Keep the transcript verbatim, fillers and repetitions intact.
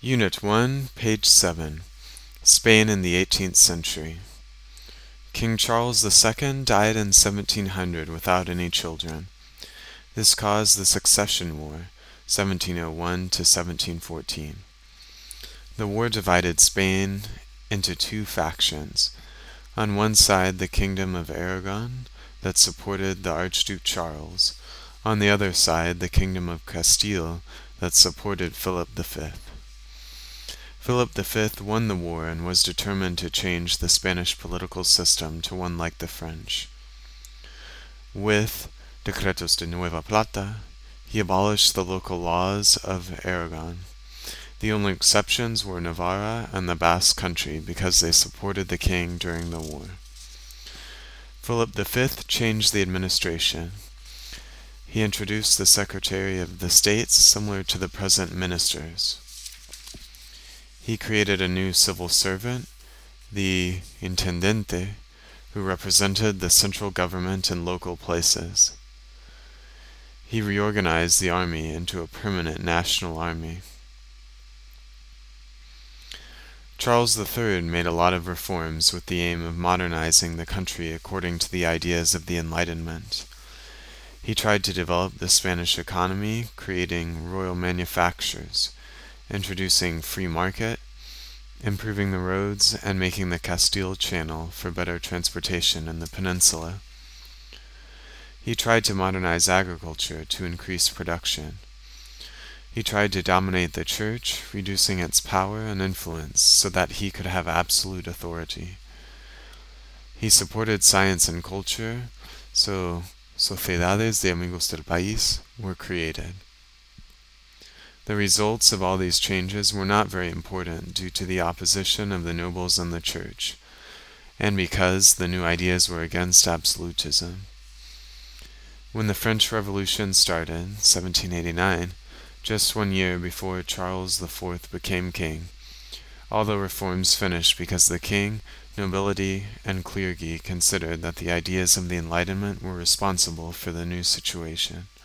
Unit one, page seven. Spain in the eighteenth century. King Charles the Second died in seventeen hundred without any children. This caused the Succession War, seventeen oh one to seventeen fourteen. The war divided Spain into two factions. On one side, the Kingdom of Aragon that supported the Archduke Charles. On the other side, the Kingdom of Castile that supported Philip the Fifth. Philip the Fifth won the war and was determined to change the Spanish political system to one like the French. With Decretos de Nueva Plata, he abolished the local laws of Aragon. The only exceptions were Navarra and the Basque Country because they supported the king during the war. Philip the Fifth changed the administration. He introduced the Secretary of the States, similar to the present ministers. He created a new civil servant, the Intendente, who represented the central government in local places. He reorganized the army into a permanent national army. Charles the Third made a lot of reforms with the aim of modernizing the country according to the ideas of the Enlightenment. He tried to develop the Spanish economy, creating royal manufactures, introducing free market, improving the roads, and making the Castile Channel for better transportation in the peninsula. He tried to modernize agriculture to increase production. He tried to dominate the church, reducing its power and influence so that he could have absolute authority. He supported science and culture, so Sociedades de Amigos del País were created. The results of all these changes were not very important due to the opposition of the nobles and the church, and because the new ideas were against absolutism. When the French Revolution started, seventeen eighty-nine, just one year before Charles the Fourth became king, all the reforms finished because the king, nobility, and clergy considered that the ideas of the Enlightenment were responsible for the new situation.